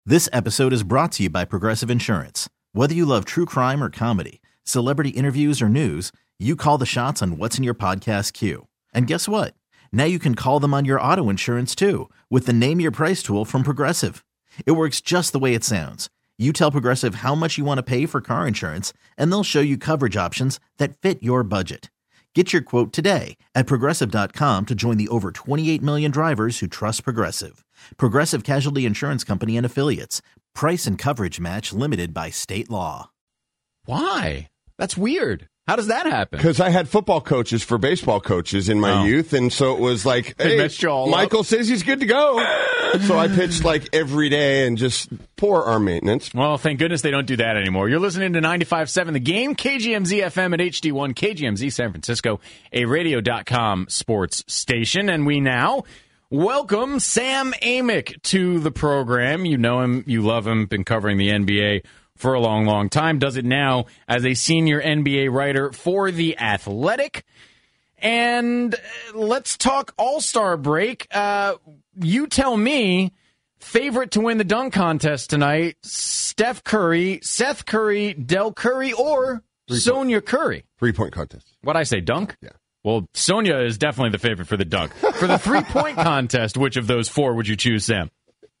This episode is brought to you by Progressive Insurance. Whether you love true crime or comedy, celebrity interviews or news, you call the shots on what's in your podcast queue. And guess what? Now you can call them on your auto insurance too with the Name Your Price tool from Progressive. It works just the way it sounds. You tell Progressive how much you want to pay for car insurance, and they'll show you coverage options that fit your budget. Get your quote today at Progressive.com to join the over 28 million drivers who trust Progressive. Progressive Casualty Insurance Company and Affiliates. Price and coverage match limited by state law. Why? That's weird. How does that happen? Because I had football coaches for baseball coaches in my youth, and so it was like, hey, Michael says he's good to go. So I pitched like every day and just poor arm maintenance. Well, thank goodness they don't do that anymore. You're listening to 95.7 The Game, KGMZ FM at HD1, KGMZ San Francisco, a radio.com sports station. And we now welcome Sam Amick to the program. You know him, you love him, been covering the NBA for a long, long time. Does it now as a senior NBA writer for The Athletic. And let's talk All-Star break. You tell me, favorite to win the dunk contest tonight, Steph Curry, Seth Curry, Del Curry, or Sonia Curry? 3-point contest. What'd I say, dunk? Yeah. Well, Sonia is definitely the favorite for the dunk. For the 3-point contest, which of those four would you choose, Sam?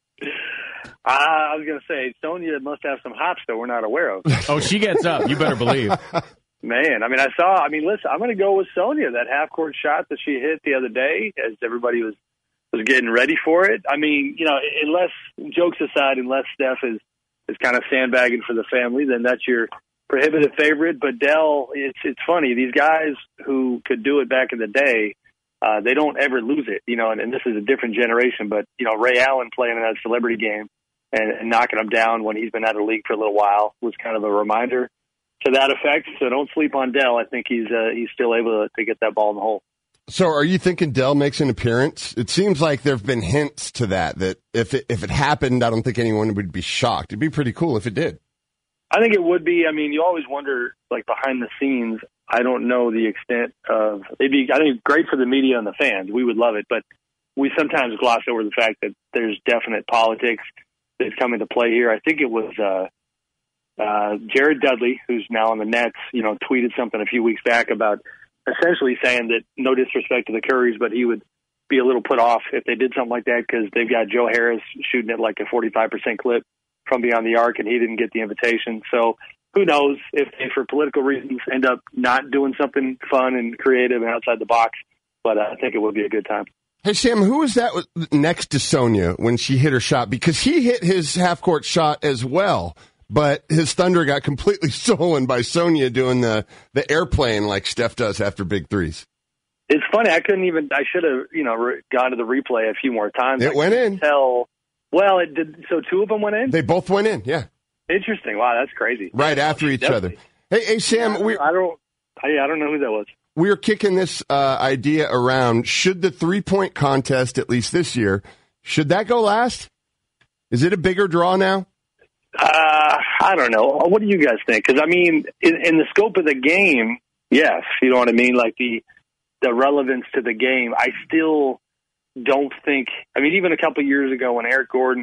I was going to say, Sonia must have some hops that we're not aware of. Oh, she gets up. You better believe. Man, listen, I'm going to go with Sonia, that half-court shot that she hit the other day as everybody was getting ready for it. I mean, unless, jokes aside, unless Steph is kind of sandbagging for the family, then that's your prohibitive favorite. But Dell, it's funny, these guys who could do it back in the day, they don't ever lose it, and this is a different generation. But, Ray Allen playing in that celebrity game and knocking him down when he's been out of the league for a little while was kind of a reminder to that effect. So don't sleep on Dell. I think he's still able to get that ball in the hole. So are you thinking Dell makes an appearance? It seems like there have been hints to that if it happened, I don't think anyone would be shocked. It'd be pretty cool if it did. I think it would be. I mean, you always wonder, like, behind the scenes, I don't know the extent of – I think great for the media and the fans. We would love it. But we sometimes gloss over the fact that there's definite politics that's come into play here. I think it was Jared Dudley, who's now on the Nets, tweeted something a few weeks back about essentially saying that no disrespect to the Currys, but he would be a little put off if they did something like that because they've got Joe Harris shooting at like a 45% clip from beyond the arc, and he didn't get the invitation. So who knows if they, for political reasons, end up not doing something fun and creative and outside the box. But I think it would be a good time. Hey, Sam, who was that next to Sonia when she hit her shot? Because he hit his half-court shot as well, but his thunder got completely stolen by Sonia doing the airplane like Steph does after big threes. It's funny. I should have, gone to the replay a few more times. It went in. Well, it did. So two of them went in? They both went in, yeah. Interesting. Wow, that's crazy. Right after each other. Hey, Sam. I don't know who that was. We're kicking this idea around. Should the 3-point contest, at least this year, should that go last? Is it a bigger draw now? I don't know. What do you guys think? Because, I mean, in the scope of the game, yes. You know what I mean? Like the relevance to the game, I still don't think. I mean, even a couple of years ago when Aaron Gordon,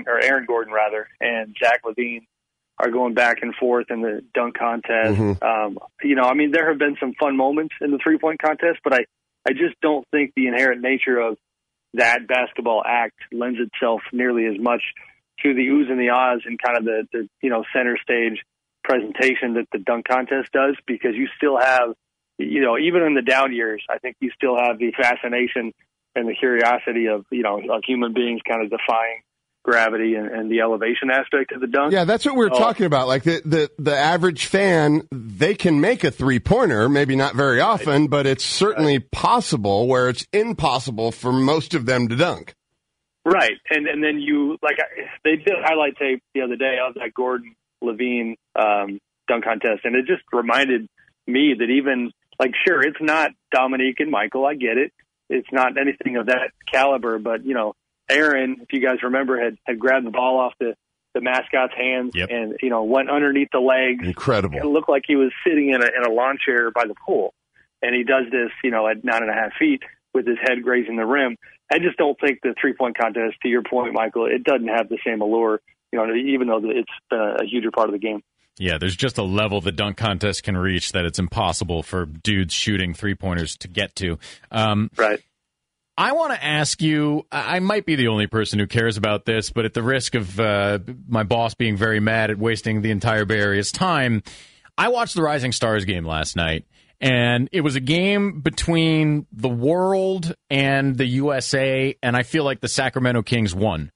and Zach LaVine are going back and forth in the dunk contest. Mm-hmm. There have been some fun moments in the 3-point contest, but I just don't think the inherent nature of that basketball act lends itself nearly as much to the oohs and the ahs and kind of the center stage presentation that the dunk contest does, because you still have, even in the down years, I think you still have the fascination and the curiosity of human beings kind of defying gravity and the elevation aspect of the dunk. Yeah, that's what we were talking about. Like the average fan, they can make a 3-pointer, maybe not very often, but it's certainly possible, where it's impossible for most of them to dunk. Right. And then they did a highlight tape the other day of that Gordon Levine dunk contest, and it just reminded me that even, sure, it's not Dominique and Michael, I get it. It's not anything of that caliber, but, Aaron, if you guys remember, had grabbed the ball off the mascot's hands. Yep. And, went underneath the legs. Incredible. It looked like he was sitting in a lawn chair by the pool. And he does this, at 9.5 feet with his head grazing the rim. I just don't think the 3-point contest, to your point, Michael, it doesn't have the same allure, even though it's been a huger part of the game. Yeah, there's just a level the dunk contest can reach that it's impossible for dudes shooting three-pointers to get to. Right. I want to ask you, I might be the only person who cares about this, but at the risk of my boss being very mad at wasting the entire Bay Area's time, I watched the Rising Stars game last night, and it was a game between the world and the USA, and I feel like the Sacramento Kings won.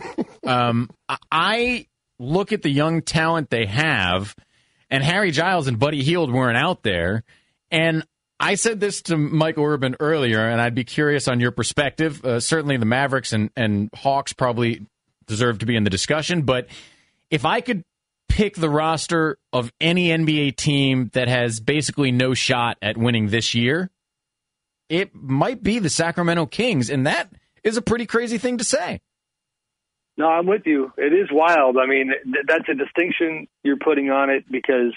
I look at the young talent they have, and Harry Giles and Buddy Hield weren't out there, and I said this to Michael Urban earlier, and I'd be curious on your perspective. Certainly the Mavericks and Hawks probably deserve to be in the discussion, but if I could pick the roster of any NBA team that has basically no shot at winning this year, it might be the Sacramento Kings, and that is a pretty crazy thing to say. No, I'm with you. It is wild. I mean, that's a distinction you're putting on it because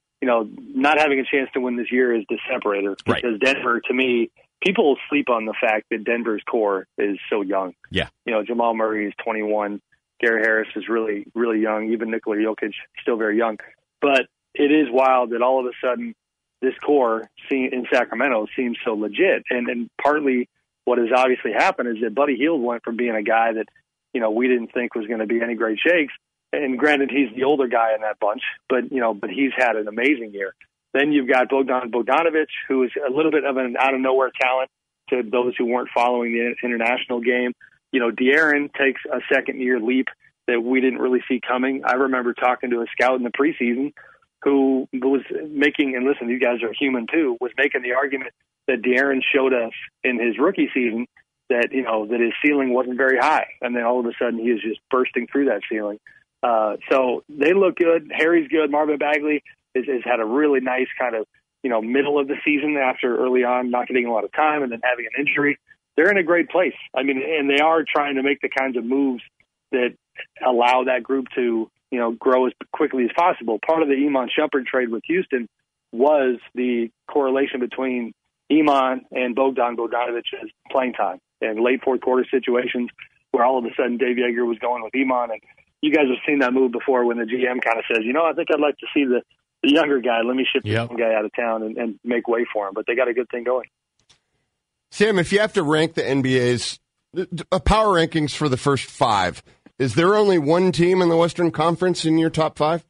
not having a chance to win this year is the separator. Right. Because Denver, to me, people sleep on the fact that Denver's core is so young. Yeah. Jamal Murray is 21. Gary Harris is really, really young. Even Nikola Jokic, still very young. But it is wild that all of a sudden this core in Sacramento seems so legit. And partly what has obviously happened is that Buddy Hield went from being a guy that, we didn't think was going to be any great shakes. And granted, he's the older guy in that bunch, but he's had an amazing year. Then you've got Bogdan Bogdanovic, who is a little bit of an out-of-nowhere talent to those who weren't following the international game. De'Aaron takes a second-year leap that we didn't really see coming. I remember talking to a scout in the preseason who was making, and listen, you guys are human too, was making the argument that De'Aaron showed us in his rookie season that, that his ceiling wasn't very high. And then all of a sudden he is just bursting through that ceiling. So they look good. Harry's good. Marvin Bagley has had a really nice kind of, middle of the season after early on not getting a lot of time and then having an injury. They're in a great place. I mean, and they are trying to make the kinds of moves that allow that group to, grow as quickly as possible. Part of the Iman Shumpert trade with Houston was the correlation between Iman and Bogdan Bogdanovic's playing time and late fourth quarter situations where all of a sudden Dave Yeager was going with Iman. And you guys have seen that move before when the GM kind of says, I think I'd like to see the younger guy. Let me ship the young guy out of town and make way for him. But they got a good thing going. Sam, if you have to rank the NBA's power rankings for the first five, is there only one team in the Western Conference in your top five?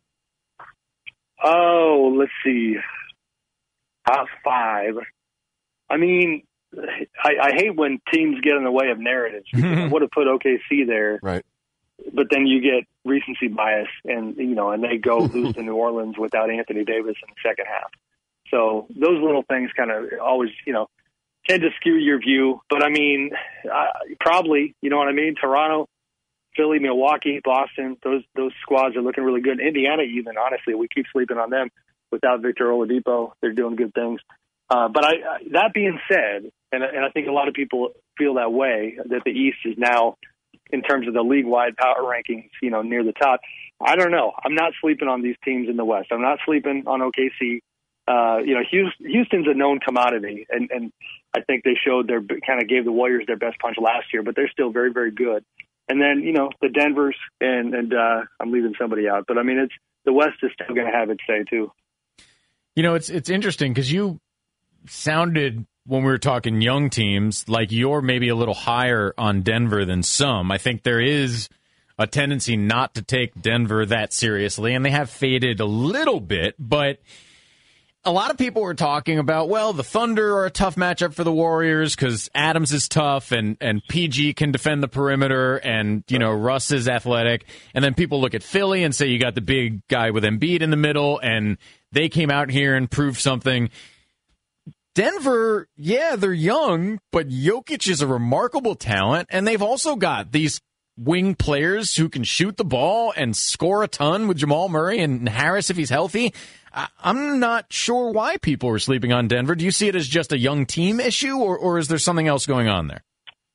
Oh, let's see. Top five. I mean, I hate when teams get in the way of narratives. I would have put OKC there. Right. But then you get recency bias, and and they go lose to New Orleans without Anthony Davis in the second half. So those little things kind of always, tend to skew your view. But I mean, probably, what I mean? Toronto, Philly, Milwaukee, Boston, those squads are looking really good. Indiana, even honestly, we keep sleeping on them without Victor Oladipo. They're doing good things. But that being said, and I think a lot of people feel that way, that the East is now, in terms of the league-wide power rankings, near the top. I don't know. I'm not sleeping on these teams in the West. I'm not sleeping on OKC. Houston's a known commodity, and I think they showed kind of gave the Warriors their best punch last year, but they're still very, very good. And then, the Denvers, and I'm leaving somebody out. But, I mean, the West is still going to have its say, too. It's interesting because you sounded, when we were talking young teams, like you're maybe a little higher on Denver than some. I think there is a tendency not to take Denver that seriously, and they have faded a little bit, but a lot of people were talking about, well, the Thunder are a tough matchup for the Warriors because Adams is tough and PG can defend the perimeter and, Russ is athletic. And then people look at Philly and say you got the big guy with Embiid in the middle and they came out here and proved something. Denver, yeah, they're young, but Jokic is a remarkable talent, and they've also got these wing players who can shoot the ball and score a ton with Jamal Murray and Harris if he's healthy. I'm not sure why people are sleeping on Denver. Do you see it as just a young team issue, or is there something else going on there?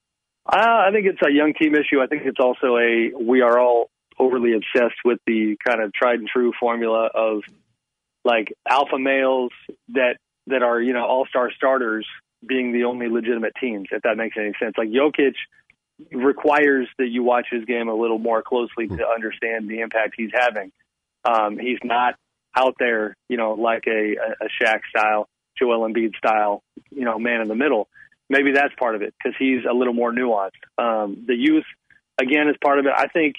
I think it's a young team issue. I think it's also we are all overly obsessed with the kind of tried and true formula of like alpha males that are, all-star starters being the only legitimate teams, if that makes any sense. Like Jokic requires that you watch his game a little more closely to understand the impact he's having. He's not out there, like a Shaq style, Joel Embiid style, man in the middle. Maybe that's part of it because he's a little more nuanced. The youth, again, is part of it. I think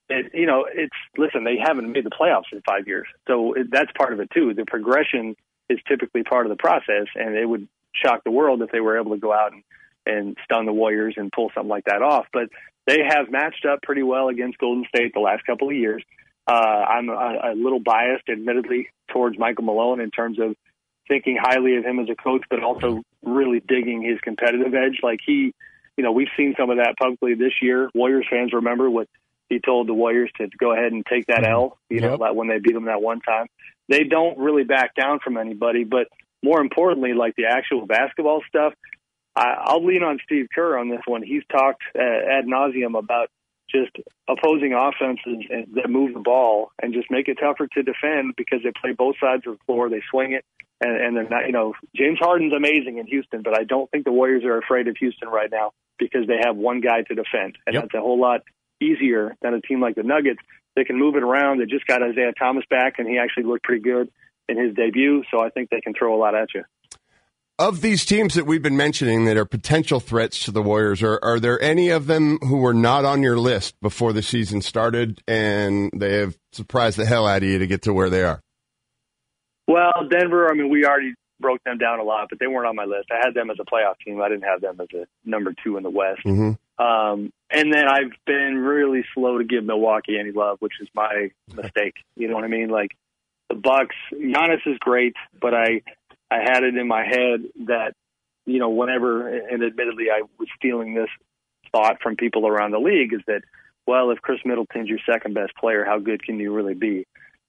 listen, they haven't made the playoffs in 5 years. So that's part of it too. The progression is typically part of the process, and it would shock the world if they were able to go out and stun the Warriors and pull something like that off. But they have matched up pretty well against Golden State the last couple of years. I'm a little biased, admittedly, towards Michael Malone in terms of thinking highly of him as a coach, but also really digging his competitive edge. Like we've seen some of that publicly this year. Warriors fans remember what he told the Warriors to go ahead and take that L, like when they beat them that one time. They don't really back down from anybody, but more importantly, like the actual basketball stuff, I'll lean on Steve Kerr on this one. He's talked ad nauseum about just opposing offenses that move the ball and just make it tougher to defend because they play both sides of the floor. They swing it, and they're not, James Harden's amazing in Houston, but I don't think the Warriors are afraid of Houston right now because they have one guy to defend, and that's a whole lot easier than a team like the Nuggets. They can move it around. They just got Isaiah Thomas back, and he actually looked pretty good in his debut, so I think they can throw a lot at you. Of these teams that we've been mentioning that are potential threats to the Warriors, are there any of them who were not on your list before the season started and they have surprised the hell out of you to get to where they are? Well, Denver, we already broke them down a lot, but they weren't on my list. I had them as a playoff team. I didn't have them as a number 2 in the West. Mm-hmm. And then I've been really slow to give Milwaukee any love, which is my mistake. You know what I mean? Like the Bucks, Giannis is great, but I had it in my head that, whenever, and admittedly I was stealing this thought from people around the league, is that, well, if Chris Middleton's your second best player, how good can you really be?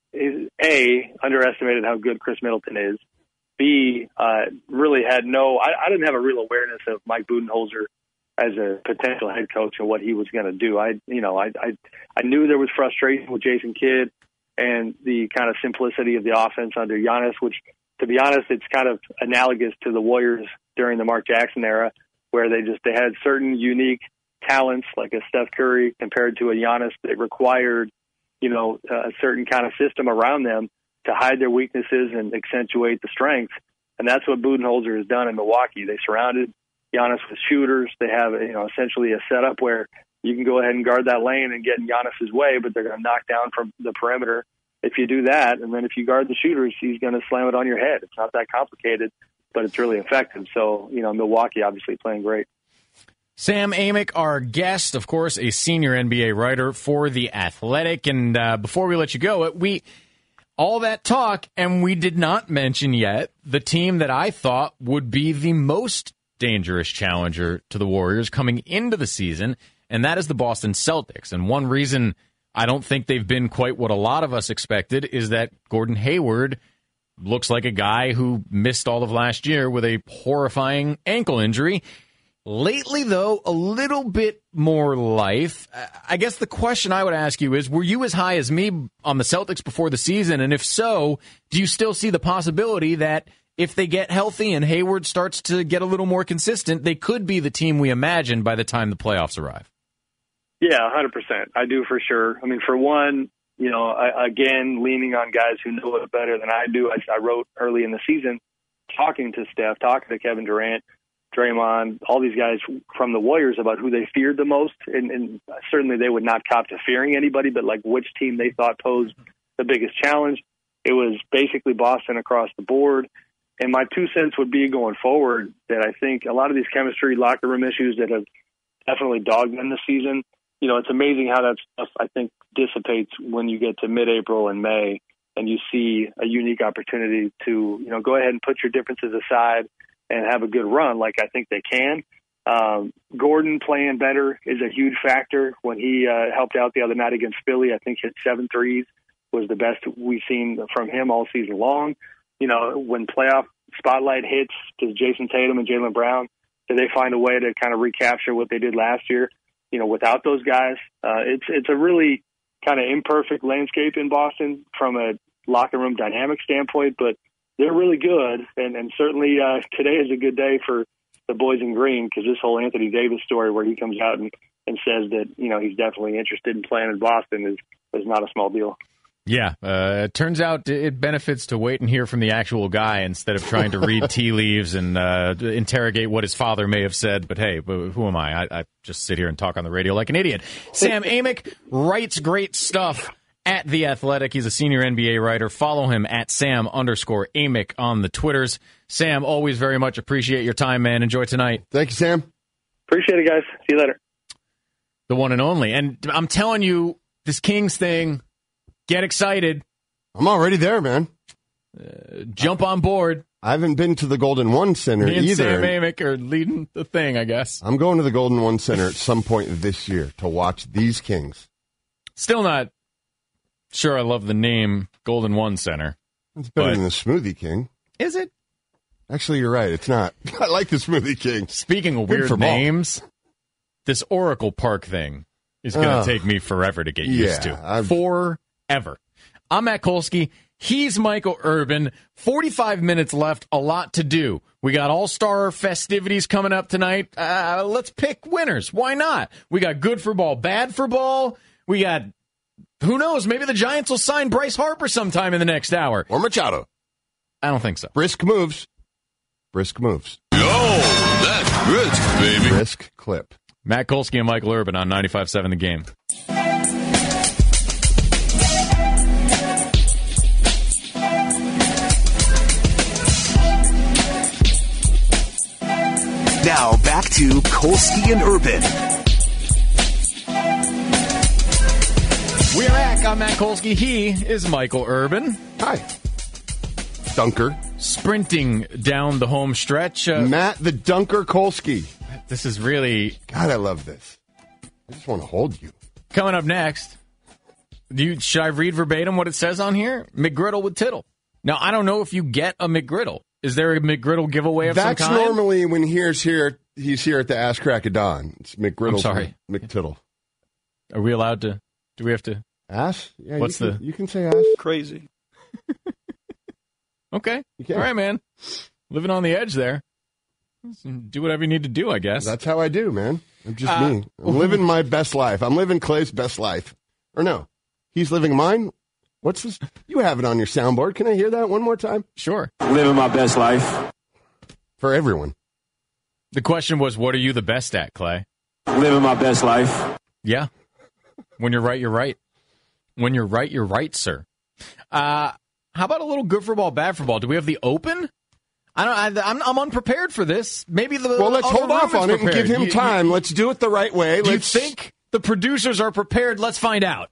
A, underestimated how good Chris Middleton is. B, really had I didn't have a real awareness of Mike Budenholzer as a potential head coach and what he was going to do. I knew there was frustration with Jason Kidd and the kind of simplicity of the offense under Giannis, which, to be honest, it's kind of analogous to the Warriors during the Mark Jackson era, where they had certain unique talents, like a Steph Curry compared to a Giannis, that required, a certain kind of system around them to hide their weaknesses and accentuate the strengths. And that's what Budenholzer has done in Milwaukee. They surrounded Giannis with shooters. They have, essentially a setup where you can go ahead and guard that lane and get in Giannis's way, but they're going to knock down from the perimeter if you do that. And then if you guard the shooters, he's going to slam it on your head. It's not that complicated, but it's really effective. So, Milwaukee obviously playing great. Sam Amick, our guest, of course, a senior NBA writer for The Athletic. And before we let you go, all that talk, and we did not mention yet the team that I thought would be the most dangerous challenger to the Warriors coming into the season, and that is the Boston Celtics. And one reason I don't think they've been quite what a lot of us expected is that Gordon Hayward looks like a guy who missed all of last year with a horrifying ankle injury. Lately, though, a little bit more life. I guess the question I would ask you is, were you as high as me on the Celtics before the season? And if so, do you still see the possibility that if they get healthy and Hayward starts to get a little more consistent, they could be the team we imagined by the time the playoffs arrive? Yeah, 100%. I do for sure. For one, again, leaning on guys who know it better than I do. I wrote early in the season, talking to Steph, talking to Kevin Durant, Draymond, all these guys from the Warriors about who they feared the most. And certainly they would not cop to fearing anybody, but like which team they thought posed the biggest challenge. It was basically Boston across the board. And my 2 cents would be going forward that I think a lot of these chemistry locker room issues that have definitely dogged them this season, it's amazing how that stuff, I think, dissipates when you get to mid-April and May and you see a unique opportunity to, go ahead and put your differences aside and have a good run like I think they can. Gordon playing better is a huge factor. When he helped out the other night against Philly, I think hit 7 threes, was the best we've seen from him all season long. When playoff spotlight hits to Jason Tatum and Jaylen Brown, do they find a way to kind of recapture what they did last year, without those guys? It's a really kind of imperfect landscape in Boston from a locker room dynamic standpoint, but they're really good. And certainly today is a good day for the boys in green, because this whole Anthony Davis story where he comes out and and says that, he's definitely interested in playing in Boston is not a small deal. Yeah, it turns out it benefits to wait and hear from the actual guy instead of trying to read tea leaves and interrogate what his father may have said. But hey, who am I? I just sit here and talk on the radio like an idiot. Sam Amick writes great stuff at The Athletic. He's a senior NBA writer. Follow him at Sam_Amick on the Twitters. Sam, always very much appreciate your time, man. Enjoy tonight. Thank you, Sam. Appreciate it, guys. See you later. The one and only. And I'm telling you, this Kings thing, get excited. I'm already there, man. Jump on board. I haven't been to the Golden One Center Me and either. Sam Amick are leading the thing, I guess. I'm going to the Golden One Center at some point this year to watch these Kings. Still not sure I love the name Golden One Center. It's better than the Smoothie King. Is it? Actually, you're right. It's not. I like the Smoothie King. Speaking of weird names, this Oracle Park thing is going to take me forever to get used to. Forever. I'm Matt Kolsky. He's Michael Urban. 45 minutes left. A lot to do. We got all-star festivities coming up tonight. Let's pick winners. Why not? We got good for ball, bad for ball. We got, who knows, maybe the Giants will sign Bryce Harper sometime in the next hour. Or Machado. I don't think so. Brisk moves. Brisk moves. Oh, that's brisk, baby. Brisk clip. Matt Kolsky and Michael Urban on 95.7 The Game. Now back to Kolsky and Urban. We're back. I'm Matt Kolsky. He is Michael Urban. Hi. Dunker. Sprinting down the home stretch. Matt the Dunker Kolsky. This is really... God, I love this. I just want to hold you. Coming up next, should I read verbatim what it says on here? McGriddle with Tittle. Now, I don't know if you get a McGriddle. Is there a McGriddle giveaway of some kind? That's normally when he's here at the Ass Crack of Dawn. It's McGriddle. I'm sorry. McTittle. Are we allowed to? Do we have to? Ass? Yeah, you can say ass. Crazy. Okay. All right, man. Living on the edge there. Do whatever you need to do, I guess. That's how I do, man. I'm just me. I'm living my best life. I'm living Clay's best life. Or no, he's living mine. What's this? You have it on your soundboard. Can I hear that one more time? Sure. Living my best life. For everyone. The question was, what are you the best at, Clay? Living my best life. Yeah. When you're right, you're right. When you're right, you're right, sir. How about a little good for ball, bad for ball? Do we have the open? I'm unprepared for this. Maybe let's hold off on it and give him time. Let's do it the right way. Do you think the producers are prepared? Let's find out.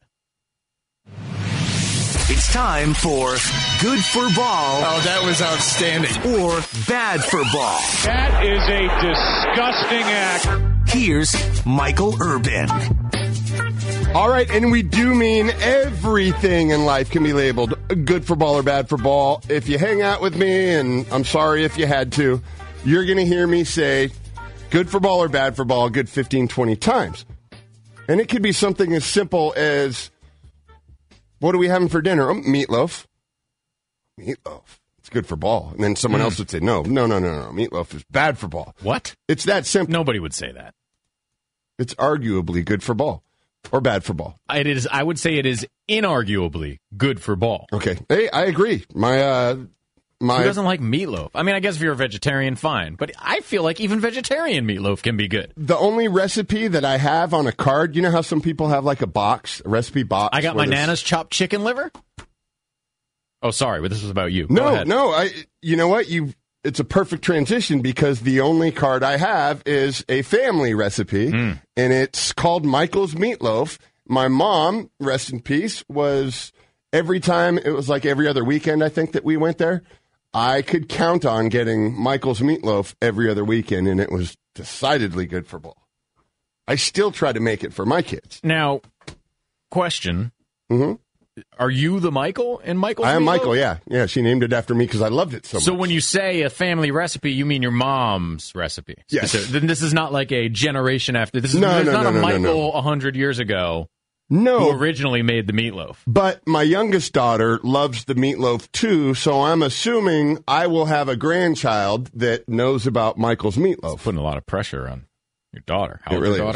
It's time for good for ball. Oh, that was outstanding. Or bad for ball. That is a disgusting act. Here's Michael Urban. All right, and we do mean everything in life can be labeled good for ball or bad for ball. If you hang out with me, and I'm sorry if you had to, you're going to hear me say good for ball or bad for ball a good 15, 20 times. And it could be something as simple as, what are we having for dinner? Meatloaf. Meatloaf. It's good for ball. And then someone else would say, no. Meatloaf is bad for ball. What? It's that simple. Nobody would say that. It's arguably good for ball. Or bad for ball? It is. I would say it is inarguably good for ball. Okay. Hey, I agree. Who doesn't like meatloaf? I mean, I guess if you're a vegetarian, fine. But I feel like even vegetarian meatloaf can be good. The only recipe that I have on a card, you know how some people have like a recipe box? I got my Nana's chopped chicken liver. Oh, sorry, but this was about you. No. You know what? It's a perfect transition because the only card I have is a family recipe, and it's called Michael's Meatloaf. My mom, rest in peace, was every time, it was like every other weekend, I think, that we went there, I could count on getting Michael's Meatloaf every other weekend, and it was decidedly good for ball. I still try to make it for my kids. Now, question. Mm-hmm. Are you the Michael in Michael's I am Meatloaf? Michael, yeah. Yeah, she named it after me because I loved it so much. So when you say a family recipe, you mean your mom's recipe? Yes. Then this is not like a generation after. This is not a Michael no. 100 years ago who originally made the meatloaf. But my youngest daughter loves the meatloaf too, so I'm assuming I will have a grandchild that knows about Michael's Meatloaf. It's putting a lot of pressure on your daughter. How old is your daughter?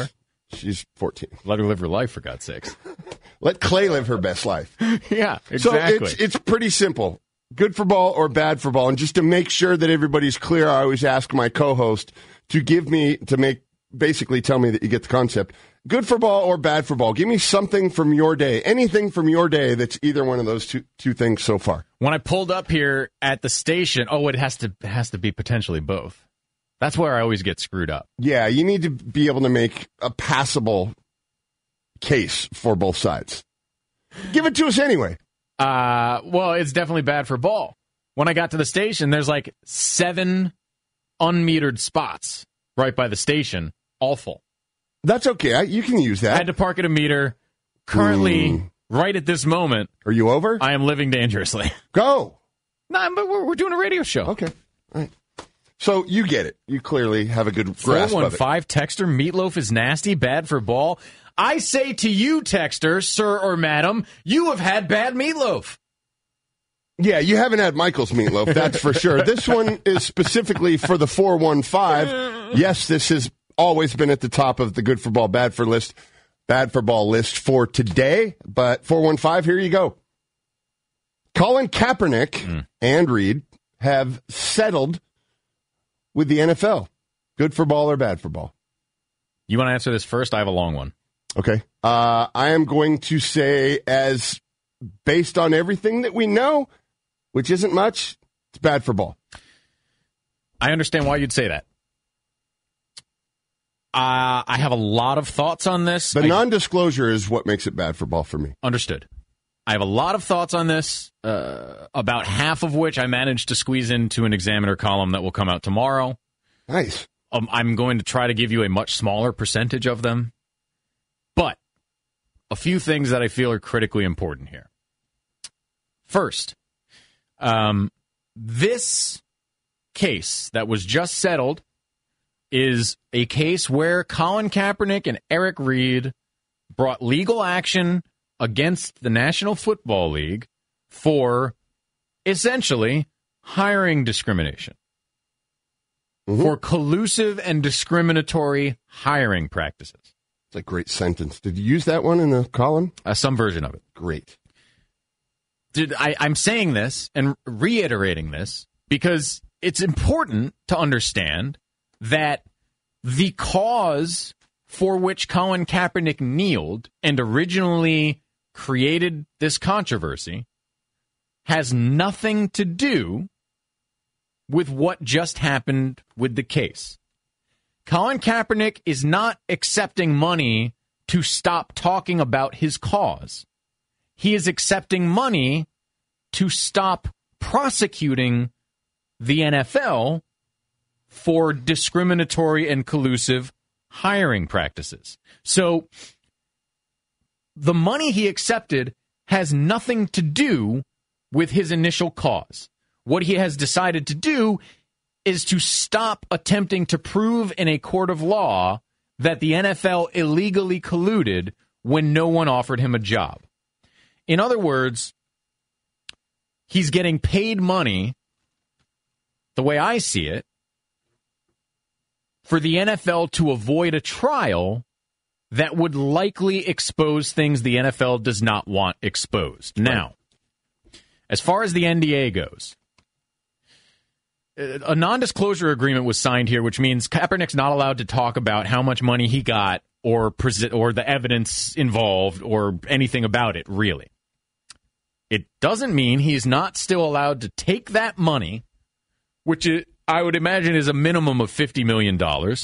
She's 14. Let her live her life, for God's sakes. Let Clay live her best life. Yeah, exactly. So it's pretty simple. Good for ball or bad for ball. And just to make sure that everybody's clear, I always ask my co-host to basically tell me that you get the concept. Good for ball or bad for ball. Give me something from your day. Anything from your day that's either one of those two things so far. When I pulled up here at the station, it has to be potentially both. That's where I always get screwed up. Yeah, you need to be able to make a passable case for both sides. Give it to us anyway. Well, it's definitely bad for ball. When I got to the station, there's like 7 unmetered spots right by the station, all full. That's okay. You can use that. I had to park at a meter. Currently, right at this moment. Are you over? I am living dangerously. Go. No, but we're doing a radio show. Okay. All right. So you get it. You clearly have a good grasp of it. 415 texter, meatloaf is nasty, bad for ball. I say to you, texter, sir or madam, you have had bad meatloaf. Yeah, you haven't had Michael's meatloaf, that's for sure. This one is specifically for the 415. Yes, this has always been at the top of the good for ball, bad for ball list for today. But 415, here you go. Colin Kaepernick and Reed have settled with the NFL. Good for ball or bad for ball? You want to answer this first? I have a long one. Okay. I am going to say, as based on everything that we know, which isn't much, it's bad for ball. I understand why you'd say that. I have a lot of thoughts on this. The non-disclosure is what makes it bad for ball for me. Understood. I have a lot of thoughts on this, about half of which I managed to squeeze into an Examiner column that will come out tomorrow. Nice. I'm going to try to give you a much smaller percentage of them. But a few things that I feel are critically important here. First, this case that was just settled is a case where Colin Kaepernick and Eric Reed brought legal action against the National Football League for essentially hiring discrimination. For collusive and discriminatory hiring practices. It's a great sentence. Did you use that one in the column? Some version of it. Great. I'm saying this and reiterating this because it's important to understand that the cause for which Colin Kaepernick kneeled and originally created this controversy has nothing to do with what just happened with the case. Colin Kaepernick is not accepting money to stop talking about his cause. He is accepting money to stop prosecuting the NFL for discriminatory and collusive hiring practices. So the money he accepted has nothing to do with his initial cause. What he has decided to do is to stop attempting to prove in a court of law that the NFL illegally colluded when no one offered him a job. In other words, he's getting paid money, the way I see it, for the NFL to avoid a trial that would likely expose things the NFL does not want exposed. Now, as far as the NDA goes, a non-disclosure agreement was signed here, which means Kaepernick's not allowed to talk about how much money he got or the evidence involved or anything about it, really. It doesn't mean he's not still allowed to take that money, which I would imagine is a minimum of $50 million.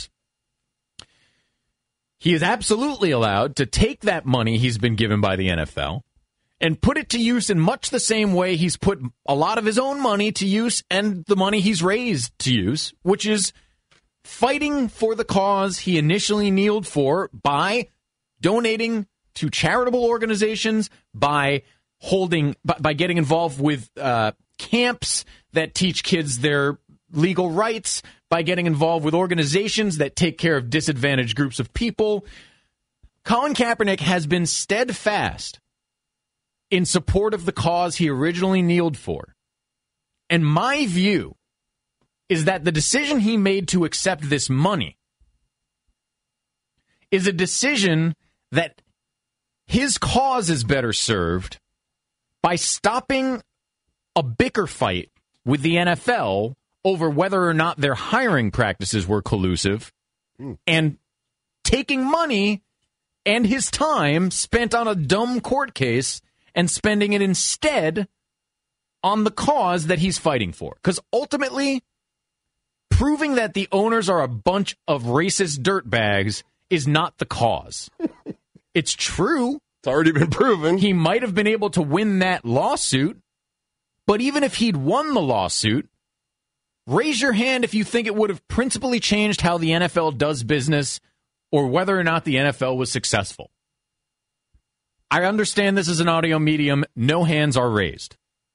He is absolutely allowed to take that money he's been given by the NFL and put it to use in much the same way he's put a lot of his own money to use and the money he's raised to use, which is fighting for the cause he initially kneeled for by donating to charitable organizations, by getting involved with camps that teach kids their legal rights, by getting involved with organizations that take care of disadvantaged groups of people. Colin Kaepernick has been steadfast in support of the cause he originally kneeled for. And my view is that the decision he made to accept this money is a decision that his cause is better served by stopping a bicker fight with the NFL over whether or not their hiring practices were collusive and taking money and his time spent on a dumb court case and spending it instead on the cause that he's fighting for. Because ultimately, proving that the owners are a bunch of racist dirtbags is not the cause. It's true. It's already been proven. He might have been able to win that lawsuit, but even if he'd won the lawsuit, raise your hand if you think it would have principally changed how the NFL does business or whether or not the NFL was successful. I understand this is an audio medium. No hands are raised.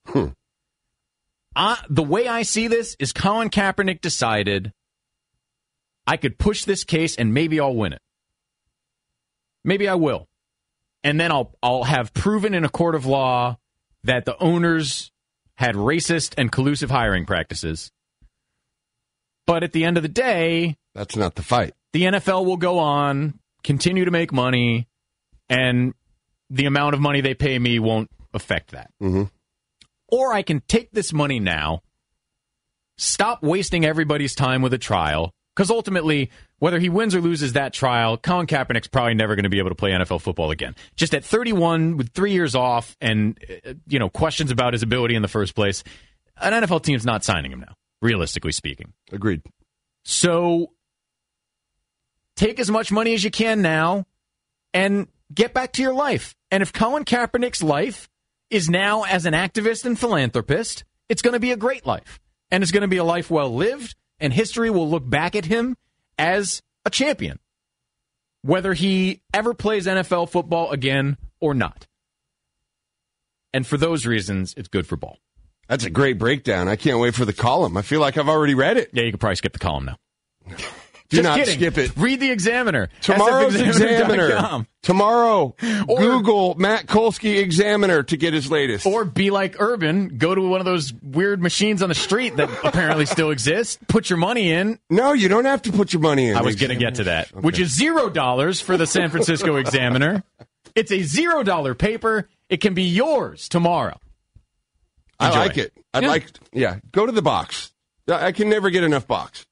The way I see this is Colin Kaepernick decided I could push this case and maybe I'll win it. Maybe I will. And then I'll have proven in a court of law that the owners had racist and collusive hiring practices. But at the end of the day, that's not the fight. The NFL will go on, continue to make money, and the amount of money they pay me won't affect that. Mm-hmm. Or I can take this money now, stop wasting everybody's time with a trial, because ultimately, whether he wins or loses that trial, Colin Kaepernick's probably never going to be able to play NFL football again. Just at 31, with 3 years off, and questions about his ability in the first place, an NFL team's not signing him now, realistically speaking. Agreed. So, take as much money as you can now, and get back to your life. And if Colin Kaepernick's life is now as an activist and philanthropist, it's going to be a great life. And it's going to be a life well lived, and history will look back at him as a champion, whether he ever plays NFL football again or not. And for those reasons, it's good for ball. That's a great breakdown. I can't wait for the column. I feel like I've already read it. Yeah, you could probably skip the column now. Do not kidding. skip it. Read the Examiner. Tomorrow's Examiner. sfexaminer.com. Tomorrow, Google Matt Kolsky Examiner to get his latest. Or be like Urban. Go to one of those weird machines on the street that apparently still exist. Put your money in. No, you don't have to put your money in. I was going to get to that. Okay. Which is $0 for the San Francisco Examiner. It's a $0 paper. It can be yours tomorrow. Enjoy. I like it. Go to the box. I can never get enough box.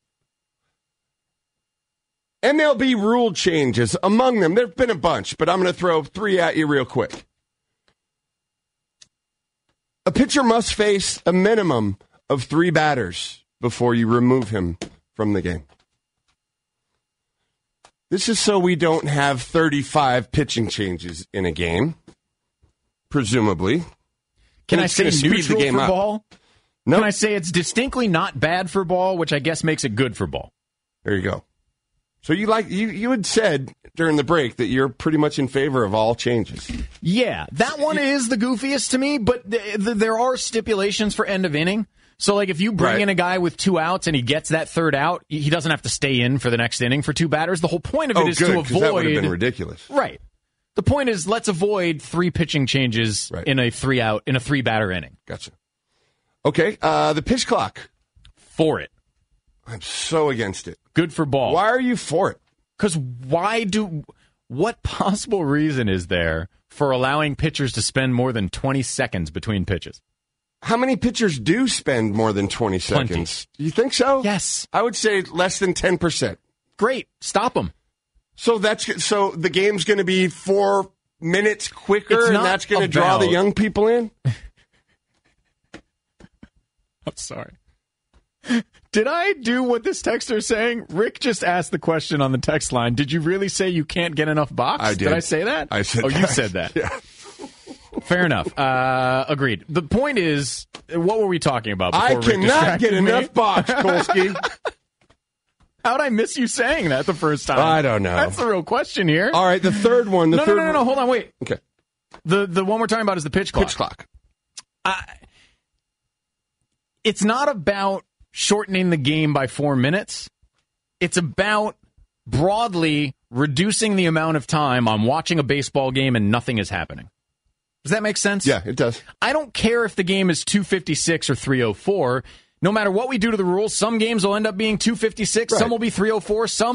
MLB rule changes. Among them, there have been a bunch, but I'm going to throw 3 at you real quick. A pitcher must face a minimum of 3 batters before you remove him from the game. This is so we don't have 35 pitching changes in a game, presumably. Can I say neutral for ball? No. Can I say it's distinctly not bad for ball, which I guess makes it good for ball? There you go. So you had said during the break that you're pretty much in favor of all changes. Yeah, that one is the goofiest to me, but there are stipulations for end of inning. So, like, if you bring in a guy with 2 outs and he gets that 3rd out, he doesn't have to stay in for the next inning for 2 batters. The whole point of it is to avoid... that would have been ridiculous. Right. The point is, let's avoid 3 pitching changes in a 3-batter inning. Gotcha. Okay, the pitch clock. For it. I'm so against it. Good for ball. Why are you for it? Because what possible reason is there for allowing pitchers to spend more than 20 seconds between pitches? How many pitchers do spend more than 20 seconds? Plenty. Do you think so? Yes. I would say less than 10%. Great. Stop them. So the game's going to be 4 minutes quicker, and that's going to draw the young people in? I'm sorry. Did I do what this texter is saying? Rick just asked the question on the text line. Did you really say you can't get enough box? I did. Did I say that? I said that. You said that. Yeah. Fair enough. Agreed. The point is, what were we talking about before I Rick cannot get me? enough box, Kolsky. How'd I miss you saying that the first time? I don't know. That's the real question here. All right, the third one. No, hold on, wait. Okay. The one we're talking about is the pitch clock. Pitch clock. It's not about shortening the game by 4 minutes. It's about broadly reducing the amount of time I'm watching a baseball game and nothing is happening. Does that make sense? Yeah, it does. I don't care if the game is 256 or 304. No matter what we do to the rules, some games will end up being 256, some will be 304, some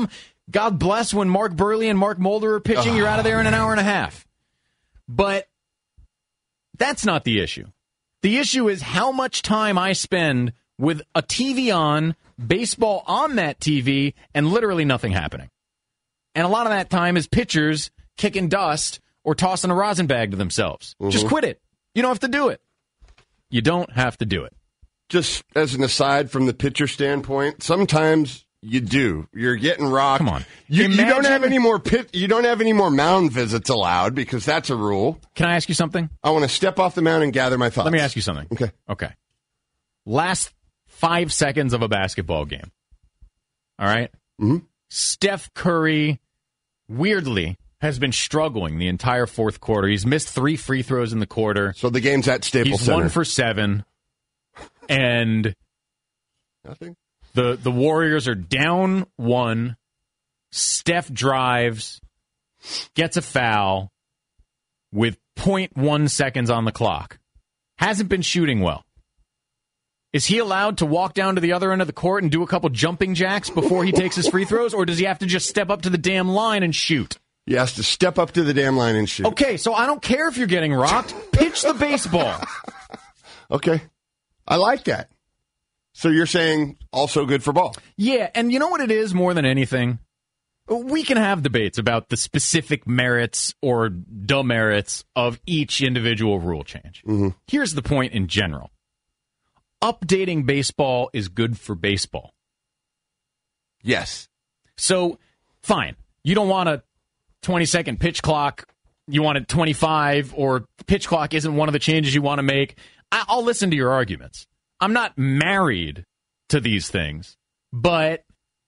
God bless when Mark Burley and Mark Mulder are pitching. You're out of there in an hour and a half. But that's not the issue. The issue is how much time I spend with a TV on, baseball on that TV, and literally nothing happening. And a lot of that time is pitchers kicking dust or tossing a rosin bag to themselves. Just quit it. You don't have to do it. You don't have to do it. Just as an aside from the pitcher standpoint, sometimes you do. You're getting rocked. Come on. You don't have any more you don't have any more mound visits allowed because that's a rule. Can I ask you something? I want to step off the mound and gather my thoughts. Let me ask you something. Okay. Last 5 seconds of a basketball game. All right? Mm-hmm. Steph Curry, weirdly, has been struggling the entire fourth quarter. He's missed 3 free throws in the quarter. So the game's at Staples Center. He's 1 for 7. And nothing. The Warriors are down 1. Steph drives, gets a foul with 0.1 seconds on the clock. Hasn't been shooting well. Is he allowed to walk down to the other end of the court and do a couple jumping jacks before he takes his free throws, or does he have to just step up to the damn line and shoot? He has to step up to the damn line and shoot. Okay, so I don't care if you're getting rocked. Pitch the baseball. Okay. I like that. So you're saying also good for ball? Yeah, and you know what it is more than anything? We can have debates about the specific merits or demerits of each individual rule change. Mm-hmm. Here's the point in general. Updating baseball is good for baseball. Yes. So, fine. You don't want a 20-second pitch clock. You want it 25, or pitch clock isn't one of the changes you want to make. I'll listen to your arguments. I'm not married to these things, but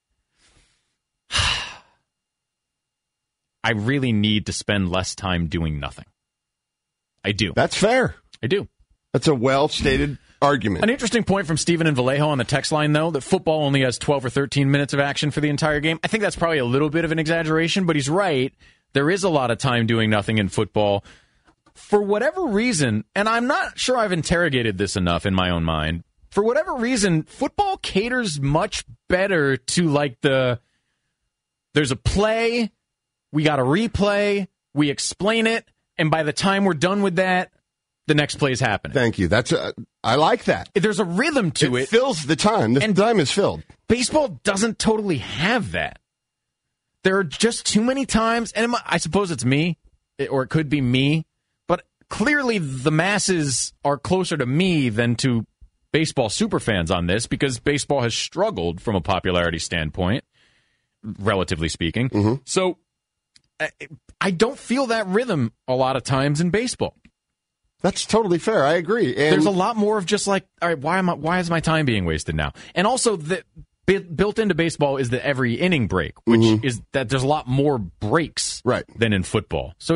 I really need to spend less time doing nothing. I do. That's fair. I do. That's a well-stated argument. An interesting point from Stephen in Vallejo on the text line, though, that football only has 12 or 13 minutes of action for the entire game. I think that's probably a little bit of an exaggeration, but he's right. There is a lot of time doing nothing in football. For whatever reason, and I'm not sure I've interrogated this enough in my own mind, for whatever reason, football caters much better to like there's a play, we got a replay, we explain it, and by the time we're done with that, the next play is happening. Thank you. I like that. There's a rhythm to it. It fills the time. The time is filled. Baseball doesn't totally have that. There are just too many times, and I suppose it's me, or it could be me, but clearly the masses are closer to me than to baseball superfans on this, because baseball has struggled from a popularity standpoint, relatively speaking. Mm-hmm. So I don't feel that rhythm a lot of times in baseball. That's totally fair. I agree. And there's a lot more of just like, all right, why is my time being wasted now? And also, built into baseball is the every inning break, which is that there's a lot more breaks than in football. So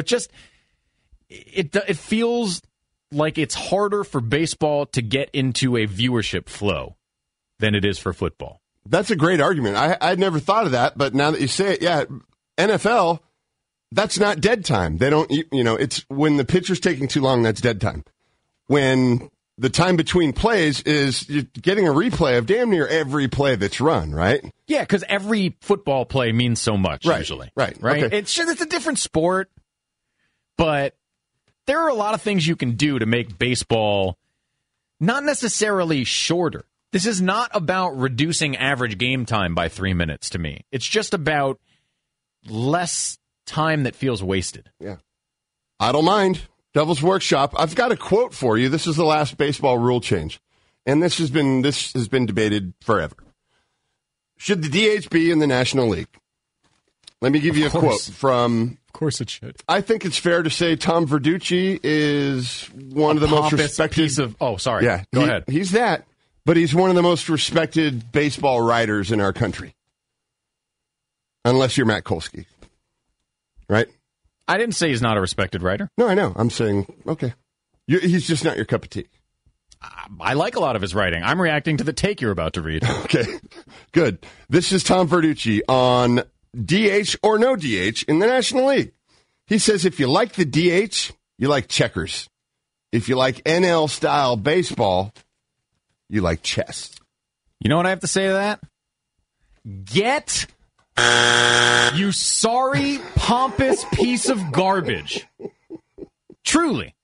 it feels like it's harder for baseball to get into a viewership flow than it is for football. That's a great argument. I'd never thought of that, but now that you say it, yeah, NFL, that's not dead time. They don't, it's when the pitcher's taking too long, that's dead time. When the time between plays is you're getting a replay of damn near every play that's run, right? Yeah, because every football play means so much, usually. Right. Okay. It's a different sport, but there are a lot of things you can do to make baseball not necessarily shorter. This is not about reducing average game time by 3 minutes to me. It's just about less time that feels wasted. Yeah. I don't mind. Devil's Workshop. I've got a quote for you. This is the last baseball rule change. And this has been debated forever. Should the DH be in the National League? Let me give you a quote from... Of course it should. I think it's fair to say Tom Verducci is one of the most respected... piece of... Oh, sorry. Yeah. Go ahead. He's that, but he's one of the most respected baseball writers in our country. Unless you're Matt Kolsky. Right? I didn't say he's not a respected writer. No, I know. I'm saying, okay. He's just not your cup of tea. I like a lot of his writing. I'm reacting to the take you're about to read. Okay, good. This is Tom Verducci on DH or no DH in the National League. He says if you like the DH, you like checkers. If you like NL-style baseball, you like chess. You know what I have to say to that? Get You sorry, pompous piece of garbage. Truly.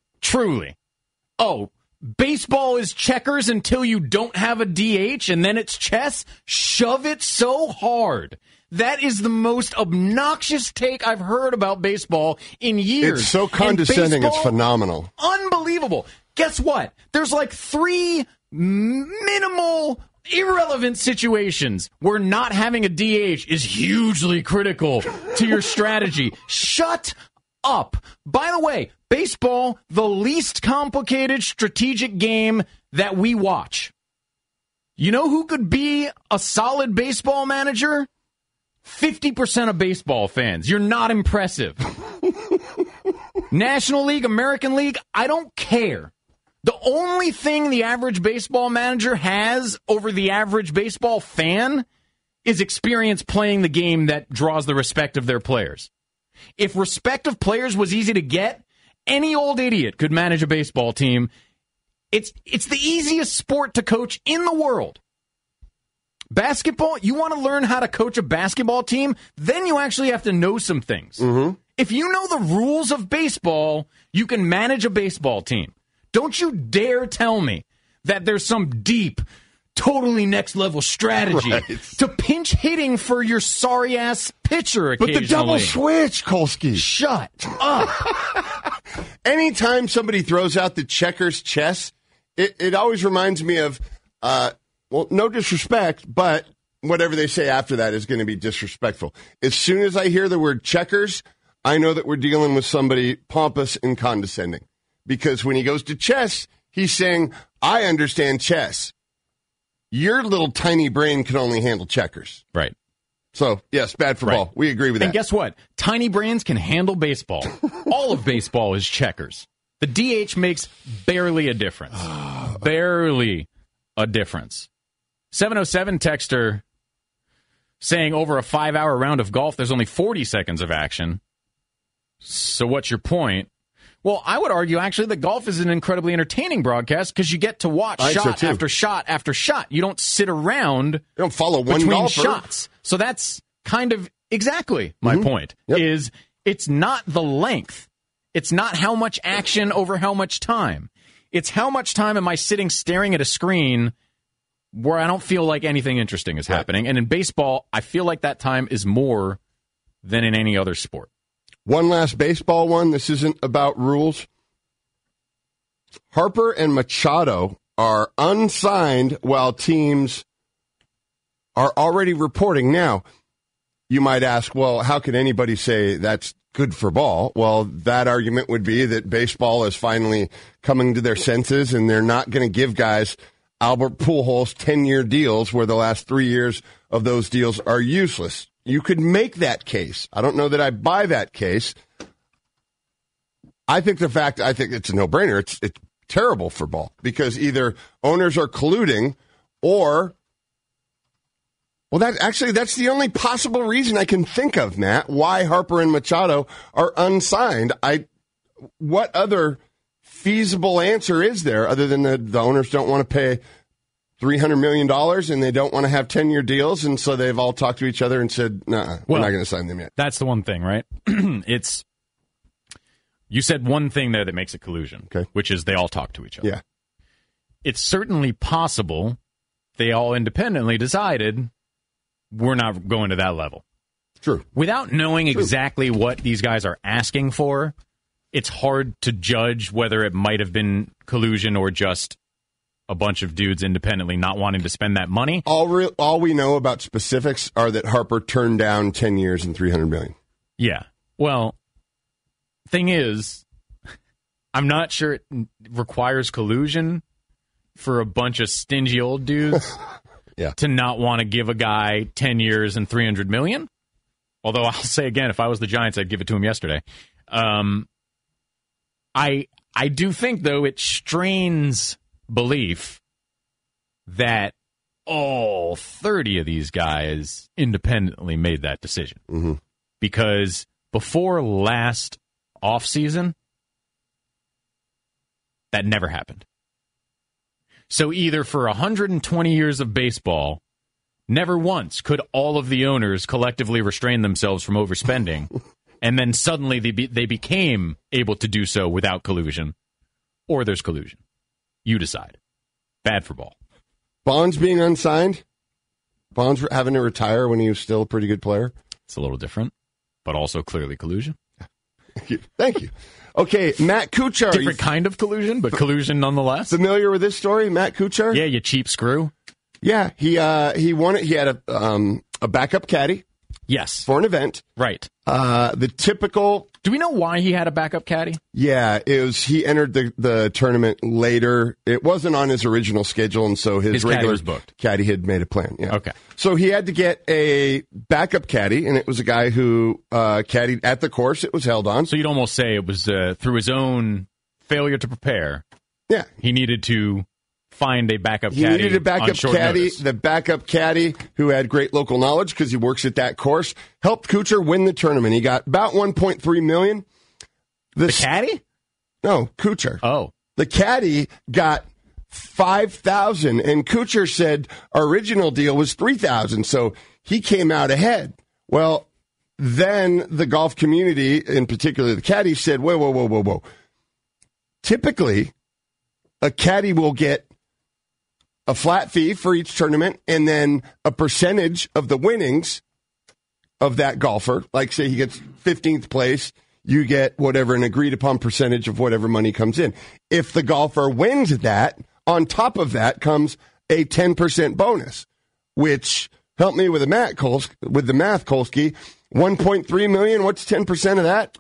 Oh, baseball is checkers until you don't have a DH and then it's chess? Shove it so hard. That is the most obnoxious take I've heard about baseball in years. It's so condescending, it's phenomenal. Unbelievable. Guess what? There's like 3 minimal, irrelevant situations where not having a DH is hugely critical to your strategy. Shut up. By the way, baseball, the least complicated strategic game that we watch. You know who could be a solid baseball manager? 50% of baseball fans. You're not impressive. National League, American League, I don't care. The only thing the average baseball manager has over the average baseball fan is experience playing the game that draws the respect of their players. If respect of players was easy to get, any old idiot could manage a baseball team. It's the easiest sport to coach in the world. Basketball, you want to learn how to coach a basketball team, then you actually have to know some things. Mm-hmm. If you know the rules of baseball, you can manage a baseball team. Don't you dare tell me that there's some deep, totally next-level strategy to pinch hitting for your sorry-ass pitcher occasionally. But the double switch, Kolsky. Shut up. Anytime somebody throws out the checkers chess, it always reminds me of... well, no disrespect, but whatever they say after that is going to be disrespectful. As soon as I hear the word checkers, I know that we're dealing with somebody pompous and condescending. Because when he goes to chess, he's saying, I understand chess. Your little tiny brain can only handle checkers. Right. So, yes, bad for ball. We agree with that. And guess what? Tiny brains can handle baseball. All of baseball is checkers. The DH makes barely a difference. Barely a difference. 707 texter saying over a 5-hour round of golf, there's only 40 seconds of action. So what's your point? Well, I would argue, actually, that golf is an incredibly entertaining broadcast because you get to watch shot after shot after shot. You don't sit around. You don't follow one between golfer. Shots. So that's kind of exactly my point, is it's not the length. It's not how much action over how much time. It's how much time am I sitting staring at a screen where I don't feel like anything interesting is happening. And in baseball, I feel like that time is more than in any other sport. One last baseball one. This isn't about rules. Harper and Machado are unsigned while teams are already reporting. Now, you might ask, well, how can anybody say that's good for ball? Well, that argument would be that baseball is finally coming to their senses and they're not going to give guys Albert Pujols 10-year deals where the last 3 years of those deals are useless. You could make that case. I don't know that I buy that case. I think it's a no-brainer. It's terrible for ball because either owners are colluding or, well, that's the only possible reason I can think of, Matt, why Harper and Machado are unsigned. What other feasible answer is there other than the owners don't want to pay $300 million and they don't want to have 10-year deals, and so they've all talked to each other and said, we're not going to sign them yet. That's the one thing, right? You said one thing there that makes it collusion, which is they all talk to each other. Yeah. It's certainly possible they all independently decided we're not going to that level. True. Without knowing exactly what these guys are asking for, it's hard to judge whether it might have been collusion or just a bunch of dudes independently not wanting to spend that money. All we know about specifics are that Harper turned down 10 years and $300 million. Yeah. Well, thing is, I'm not sure it requires collusion for a bunch of stingy old dudes to not want to give a guy 10 years and $300 million. Although I'll say again, if I was the Giants, I'd give it to him yesterday. I do think, though, it strains belief that all 30 of these guys independently made that decision. Mm-hmm. Because before last offseason, that never happened. So either for 120 years of baseball, Never once could all of the owners collectively restrain themselves from overspending, and then suddenly they became able to do so without collusion. Or there's collusion. You decide. Bad for ball. Bonds being unsigned? Bonds having to retire when he was still a pretty good player? It's a little different, but also clearly collusion. Thank you. Okay, Matt Kuchar. Different kind of collusion, but collusion nonetheless. Familiar with this story, Matt Kuchar? Yeah, you cheap screw. Yeah, he won it. He had a backup caddy. Yes. For an event. Right. The typical... Do we know why he had a backup caddy? Yeah, it was he entered the tournament later. It wasn't on his original schedule, and so his regular caddy was booked. Caddy had made a plan. Yeah. Okay. So he had to get a backup caddy, and it was a guy who caddied at the course it was held on. So you'd almost say it was through his own failure to prepare. Yeah. He needed to find a backup caddy. He needed a backup caddy. Notice. The backup caddy, who had great local knowledge because he works at that course, helped Kuchar win the tournament. He got about $1.3 million. The caddy? No, Kuchar. Oh. The caddy got $5,000, and Kuchar said our original deal was $3,000, so he came out ahead. Well, then the golf community, in particular the caddy, said, whoa. Typically, a caddy will get a flat fee for each tournament and then a percentage of the winnings of that golfer. Like, say he gets 15th place, you get whatever, an agreed upon percentage of whatever money comes in. If the golfer wins that, on top of that comes a 10% bonus, which help me with the math, Kolsky. $1.3 million, what's 10% of that?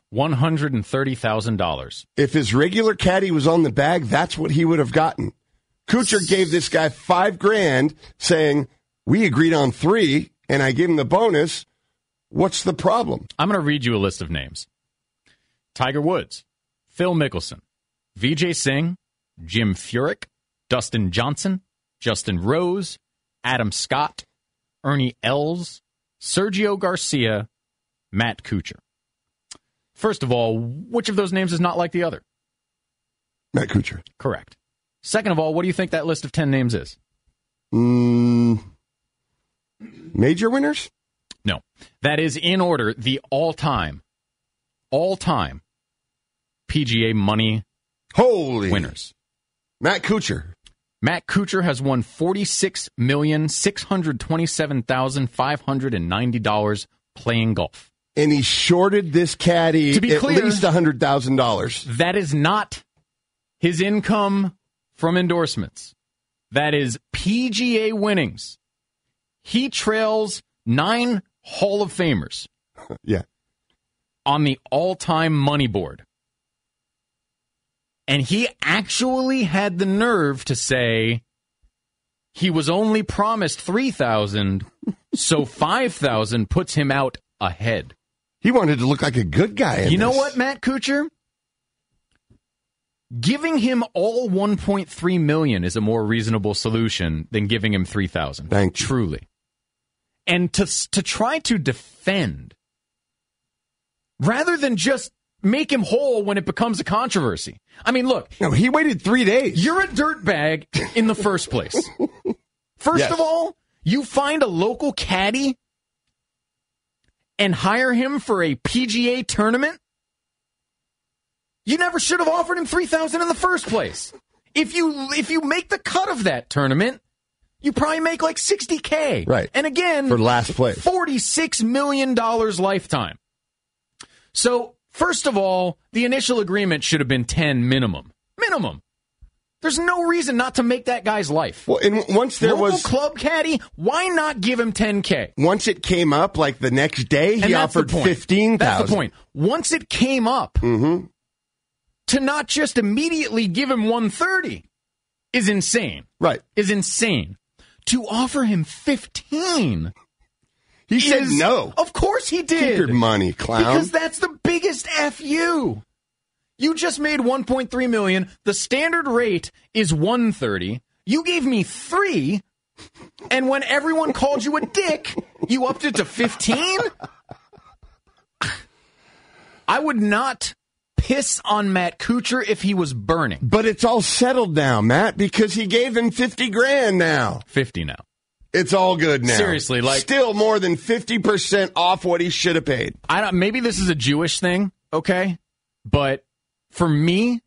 $130,000. If his regular caddy was on the bag, that's what he would have gotten. Kuchar gave this guy $5,000 saying, we agreed on $3,000 and I gave him the bonus. What's the problem? I'm going to read you a list of names. Tiger Woods, Phil Mickelson, Vijay Singh, Jim Furyk, Dustin Johnson, Justin Rose, Adam Scott, Ernie Els, Sergio Garcia, Matt Kuchar. First of all, which of those names is not like the other? Matt Kuchar. Correct. Second of all, what do you think that list of 10 names is? Major winners? No. That is, in order, the all-time PGA money winners. Matt Kuchar. Matt Kuchar has won $46,627,590 playing golf. And he shorted this caddy to be at clear, least $100,000. That is not his income from endorsements. That is PGA winnings. He trails 9 Hall of Famers. Yeah. On the all-time money board. And he actually had the nerve to say he was only promised $3,000, so $5,000 puts him out ahead. He wanted to look like a good guy. You know what, Matt Kuchar? Giving him all $1.3 million is a more reasonable solution than giving him $3,000. Thank you. Truly. And to try to defend, rather than just make him whole when it becomes a controversy. I mean, look. No, he waited 3 days. You're a dirtbag in the first place. First Yes. of all, you find a local caddy and hire him for a PGA tournament. You never should have offered him $3,000 in the first place. If you make the cut of that tournament, you probably make like $60K. Right. And again, for last place, $46 million lifetime. So, first of all, the initial agreement should have been 10 minimum. Minimum. There's no reason not to make that guy's life. Well, and once there Local was club caddy, why not give him $10K? Once it came up, like the next day, he offered $15,000. That's the point. Once it came up, to not just immediately give him $130 is insane. Right. Is insane. To offer him $15,000. He said no. Of course he did. Keep your money, clown. Because that's the biggest FU. You just made $1.3 million. The standard rate is $130. You gave me $3, and when everyone called you a dick, you upped it to $15. I would not piss on Matt Kuchar if he was burning. But it's all settled now, Matt, because he gave him $50,000 now. 50 now. It's all good now. Seriously, like still more than 50% off what he should have paid. Maybe this is a Jewish thing, okay? But for me,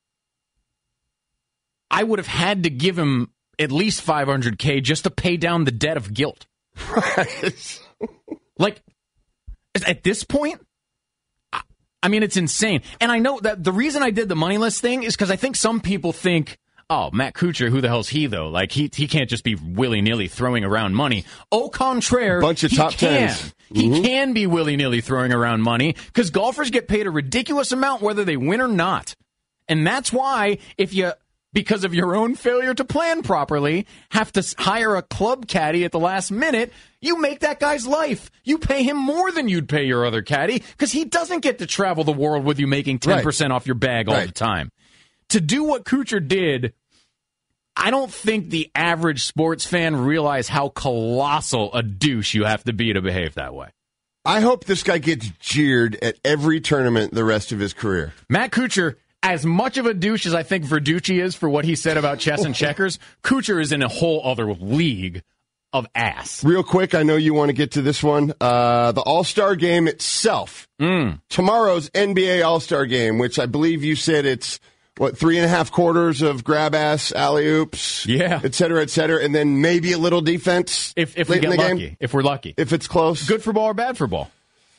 I would have had to give him at least $500K just to pay down the debt of guilt. Right. Like, at this point, I mean, it's insane. And I know that the reason I did the money list thing is because I think some people think, oh, Matt Kuchar, who the hell's he, though? Like, he can't just be willy-nilly throwing around money. Au contraire, bunch of top tens. He can be willy-nilly throwing around money because golfers get paid a ridiculous amount whether they win or not. And that's why if you, because of your own failure to plan properly, have to hire a club caddy at the last minute, you make that guy's life. You pay him more than you'd pay your other caddy because he doesn't get to travel the world with you making 10% off your bag all the time. To do what Kuchar did, I don't think the average sports fan realize how colossal a douche you have to behave that way. I hope this guy gets jeered at every tournament the rest of his career. Matt Kuchar, as much of a douche as I think Verducci is for what he said about chess and checkers, Kuchar is in a whole other league of ass. Real quick, I know you want to get to this one. The All-Star Game itself. Tomorrow's NBA All-Star Game, which I believe you said it's, 3.5 quarters of grab-ass, alley-oops, et cetera, and then maybe a little defense if we get lucky. Game? If we're lucky. If it's close. Good for ball or bad for ball?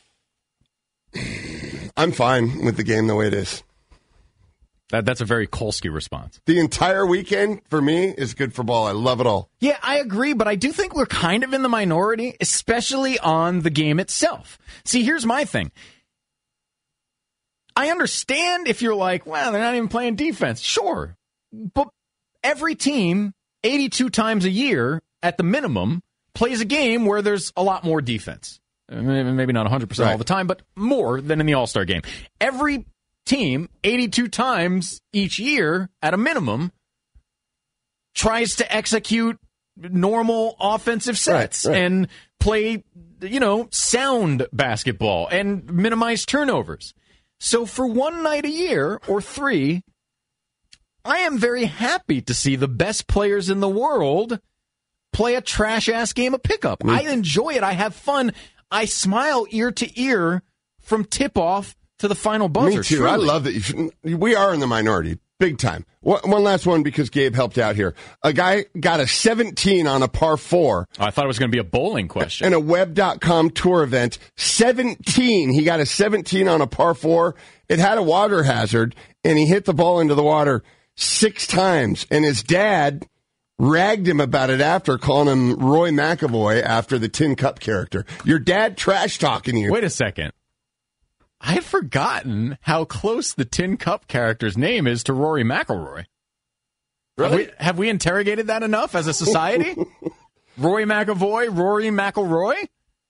I'm fine with the game the way it is. That's a very Kolsky response. The entire weekend, for me, is good for ball. I love it all. Yeah, I agree, but I do think we're kind of in the minority, especially on the game itself. See, here's my thing. I understand if you're like, well, they're not even playing defense. Sure. But every team, 82 times a year, at the minimum, plays a game where there's a lot more defense. Maybe not 100% all the time, but more than in the All-Star game. Every team, 82 times each year, at a minimum, tries to execute normal offensive sets and play, sound basketball and minimize turnovers. So for one night a year, or 3, I am very happy to see the best players in the world play a trash-ass game of pickup. I enjoy it. I have fun. I smile ear to ear from tip-off to the final buzzer. Me too. Truly. I love that. We are in the minority, big time. One last one because Gabe helped out here. A guy got a 17 on a par 4. I thought it was going to be a bowling question. In a web.com tour event. 17. He got a 17 on a par 4. It had a water hazard, and he hit the ball into the water 6 times. And his dad ragged him about it after, calling him Roy McAvoy after the Tin Cup character. Your dad trash-talking you. Wait a second. I had forgotten how close the Tin Cup character's name is to Rory McIlroy. Really? Have we interrogated that enough as a society? Rory McAvoy, Rory McIlroy?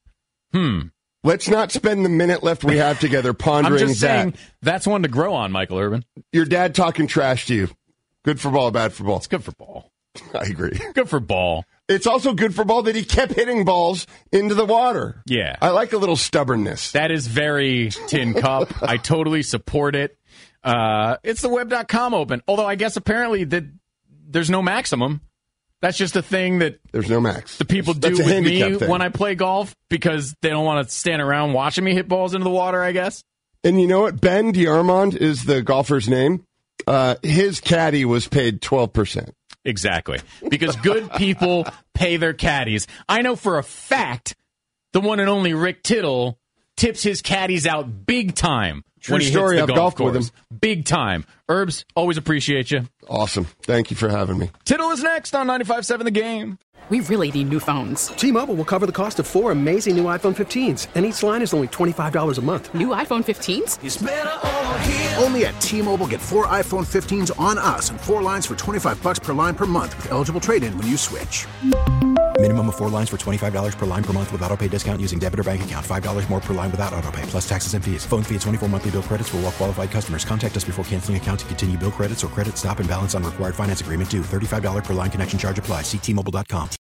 Let's not spend the minute left we have together pondering that. I'm just saying that's one to grow on, Michael Urban. Your dad talking trash to you. Good for ball, bad for ball. It's good for ball. I agree. Good for ball. It's also good for ball that he kept hitting balls into the water. Yeah. I like a little stubbornness. That is very Tin Cup. I totally support it. It's the web.com open. Although I guess apparently there's no maximum. That's just a thing that there's no max. The people do with me when I play golf because they don't want to stand around watching me hit balls into the water, I guess. And you know what? Ben DiArmond is the golfer's name. His caddy was paid 12%. Exactly. Because good people pay their caddies. I know for a fact the one and only Rick Tittle tips his caddies out big time when he hits the golf course. With him. Big time. Herbs, always appreciate you. Awesome. Thank you for having me. Tittle is next on 95.7 The Game. We really need new phones. T-Mobile will cover the cost of 4 amazing new iPhone 15s, and each line is only $25 a month. New iPhone 15s? It's better over here. Only at T-Mobile, get 4 iPhone 15s on us and 4 lines for $25 per line per month with eligible trade-in when you switch. Minimum of 4 lines for $25 per line per month with autopay discount using debit or bank account. $5 more per line without autopay, plus taxes and fees. Phone fee at 24 monthly bill credits for well-qualified customers. Contact us before canceling account to continue bill credits or credit stop and balance on required finance agreement due. $35 per line connection charge applies. See T-Mobile.com.